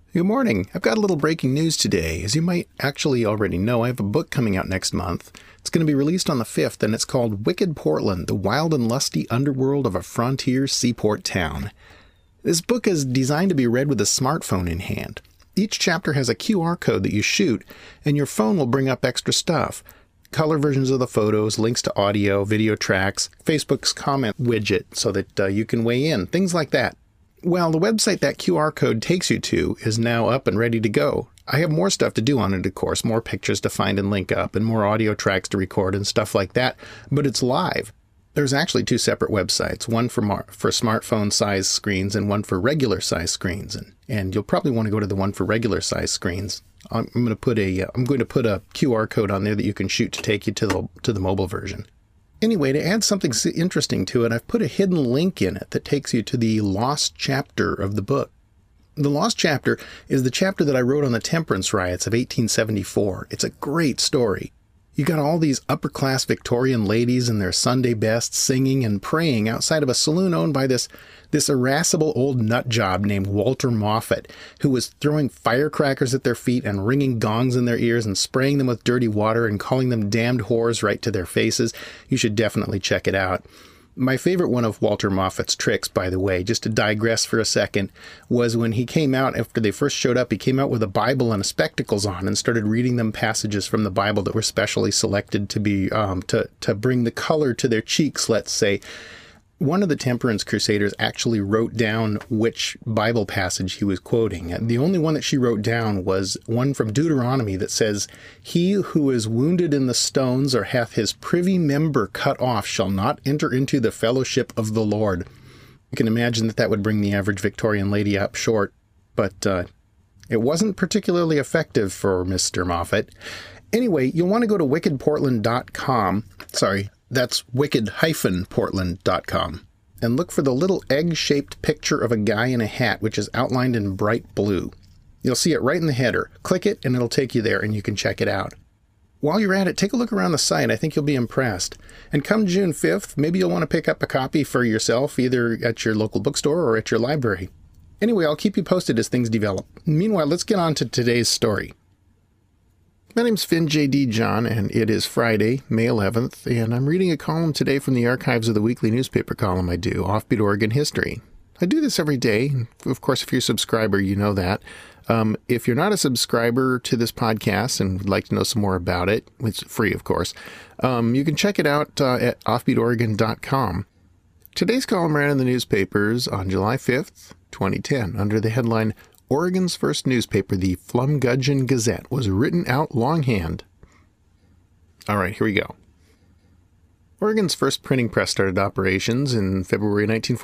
Good morning. I've got a little breaking news today. As you might actually already know, I have a book coming out next month. It's going to be released on the 5th, and it's called Wicked Portland, The Wild and Lusty Underworld of a Frontier Seaport Town. This book is designed to be read with a smartphone in hand. Each chapter has a QR code that you shoot, and your phone will bring up extra stuff. Color versions of the photos, links to audio, video tracks, Facebook's comment widget so that you can weigh in, things like that. Well, the website that QR code takes you to is now up and ready to go. I have more stuff to do on it, of course, more pictures to find and link up, and more audio tracks to record and stuff like that, but it's live. There's actually two separate websites, one for smartphone size screens and one for regular size screens, and you'll probably want to go to the one for regular size screens. I'm going to put a QR code on there that you can shoot to take you to the mobile version. Anyway, to add something interesting to it, I've put a hidden link in it that takes you to the lost chapter of the book. The lost chapter is the chapter that I wrote on the temperance riots of 1874. It's a great story. You got all these upper-class Victorian ladies in their Sunday best singing and praying outside of a saloon owned by this irascible old nutjob named Walter Moffat, who was throwing firecrackers at their feet and ringing gongs in their ears and spraying them with dirty water and calling them damned whores right to their faces. You should definitely check it out. My favorite one of Walter Moffat's tricks, by the way, just to digress for a second, was when he came out, after they first showed up, he came out with a Bible and spectacles on and started reading them passages from the Bible that were specially selected to be to bring the color to their cheeks, let's say. One of the Temperance Crusaders actually wrote down which Bible passage he was quoting. The only one that she wrote down was one from Deuteronomy that says, "He who is wounded in the stones or hath his privy member cut off shall not enter into the fellowship of the Lord." You can imagine that would bring the average Victorian lady up short, but it wasn't particularly effective for Mr. Moffat. Anyway, you'll want to go to wickedportland.com. That's wicked-portland.com. And look for the little egg-shaped picture of a guy in a hat, which is outlined in bright blue. You'll see it right in the header. Click it, and it'll take you there, and you can check it out. While you're at it, take a look around the site. I think you'll be impressed. And come June 5th, maybe you'll want to pick up a copy for yourself, either at your local bookstore or at your library. Anyway, I'll keep you posted as things develop. Meanwhile, let's get on to today's story. My name's Finn J.D. John, and it is Friday, May 11th, and I'm reading a column today from the archives of the weekly newspaper column I do, Offbeat Oregon History. I do this every day. Of course, if you're a subscriber, you know that. If you're not a subscriber to this podcast and would like to know some more about it, it's free, of course, you can check it out at offbeatoregon.com. Today's column ran in the newspapers on July 5th, 2010, under the headline, "Oregon's first newspaper, the Flumgudgeon Gazette, was written out longhand." All right, here we go. Oregon's first printing press started operations in February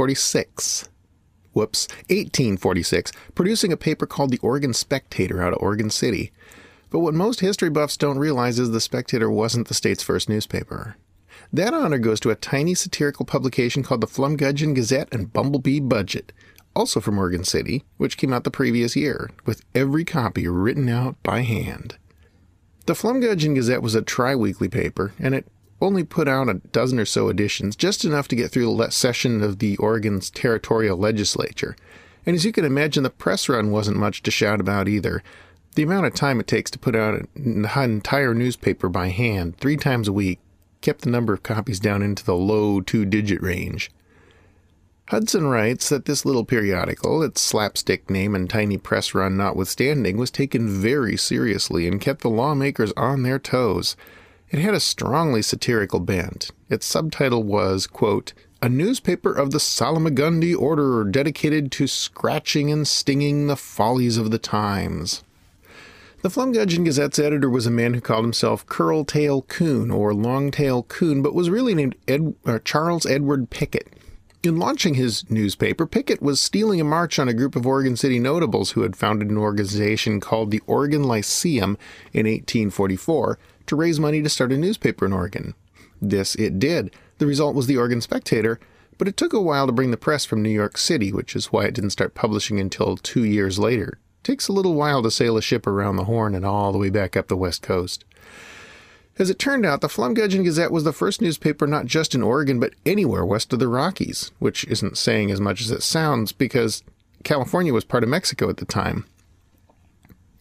1846, producing a paper called the Oregon Spectator out of Oregon City. But what most history buffs don't realize is the Spectator wasn't the state's first newspaper. That honor goes to a tiny satirical publication called the Flumgudgeon Gazette and Bumblebee Budget, also from Oregon City, which came out the previous year, with every copy written out by hand. The Flumgudgeon Gazette was a tri-weekly paper, and it only put out a dozen or so editions, just enough to get through the session of the Oregon's territorial legislature. And as you can imagine, the press run wasn't much to shout about either. The amount of time it takes to put out an entire newspaper by hand 3 times a week kept the number of copies down into the low 2-digit range. Hudson writes that this little periodical, its slapstick name and tiny press run notwithstanding, was taken very seriously and kept the lawmakers on their toes. It had a strongly satirical bent. Its subtitle was, quote, "A newspaper of the Salmagundi order dedicated to scratching and stinging the follies of the times." The Flumgudgeon Gazette's editor was a man who called himself Curltail Coon, or Longtail Coon, but was really named Charles Edward Pickett. In launching his newspaper, Pickett was stealing a march on a group of Oregon City notables who had founded an organization called the Oregon Lyceum in 1844 to raise money to start a newspaper in Oregon. This it did. The result was the Oregon Spectator, but it took a while to bring the press from New York City, which is why it didn't start publishing until 2 years later. It takes a little while to sail a ship around the Horn and all the way back up the West Coast. As it turned out, the Flumgudgeon Gazette was the first newspaper not just in Oregon, but anywhere west of the Rockies, which isn't saying as much as it sounds because California was part of Mexico at the time.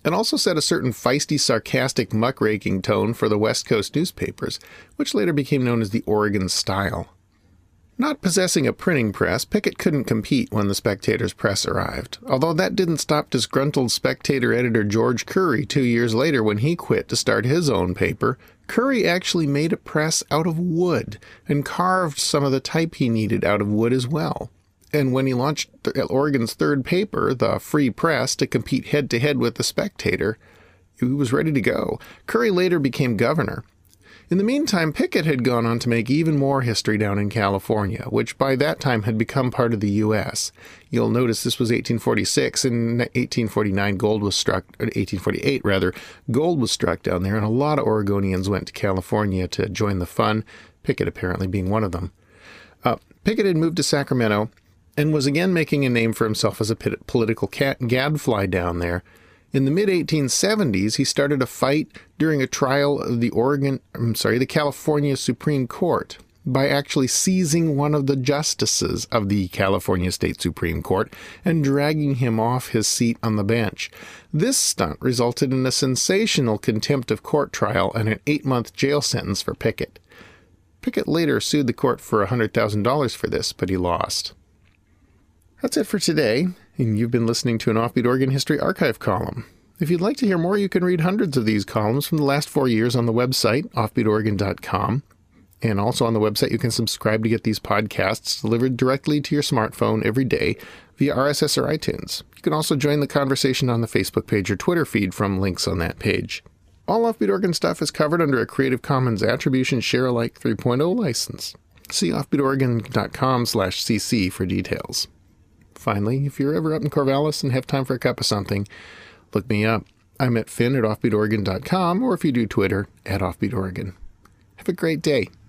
and also set a certain feisty, sarcastic, muckraking tone for the West Coast newspapers, which later became known as the Oregon style. Not possessing a printing press, Pickett couldn't compete when the Spectator's press arrived, although that didn't stop disgruntled Spectator editor George Curry 2 years later when he quit to start his own paper. Curry actually made a press out of wood and carved some of the type he needed out of wood as well. And when he launched Oregon's third paper, the Free Press, to compete head-to-head with the Spectator, he was ready to go. Curry later became governor. In the meantime, Pickett had gone on to make even more history down in California, which by that time had become part of the U.S. You'll notice this was 1846, and in 1849 gold was struck, 1848 rather, gold was struck down there, and a lot of Oregonians went to California to join the fun, Pickett apparently being one of them. Pickett had moved to Sacramento and was again making a name for himself as a political gadfly down there. In the mid-1870s, he started a fight during a trial of the California Supreme Court by actually seizing one of the justices of the California State Supreme Court and dragging him off his seat on the bench. This stunt resulted in a sensational contempt of court trial and an 8-month jail sentence for Pickett. Pickett later sued the court for $100,000 for this, but he lost. That's it for today, and you've been listening to an Offbeat Oregon History Archive column. If you'd like to hear more, you can read hundreds of these columns from the last 4 years on the website, offbeatoregon.com. And also on the website, you can subscribe to get these podcasts delivered directly to your smartphone every day via RSS or iTunes. You can also join the conversation on the Facebook page or Twitter feed from links on that page. All Offbeat Oregon stuff is covered under a Creative Commons Attribution Share-alike 3.0 license. See offbeatoregon.com/cc for details. Finally, if you're ever up in Corvallis and have time for a cup of something, look me up. I'm at Finn at offbeatoregon.com, or if you do Twitter, at offbeatoregon. Have a great day.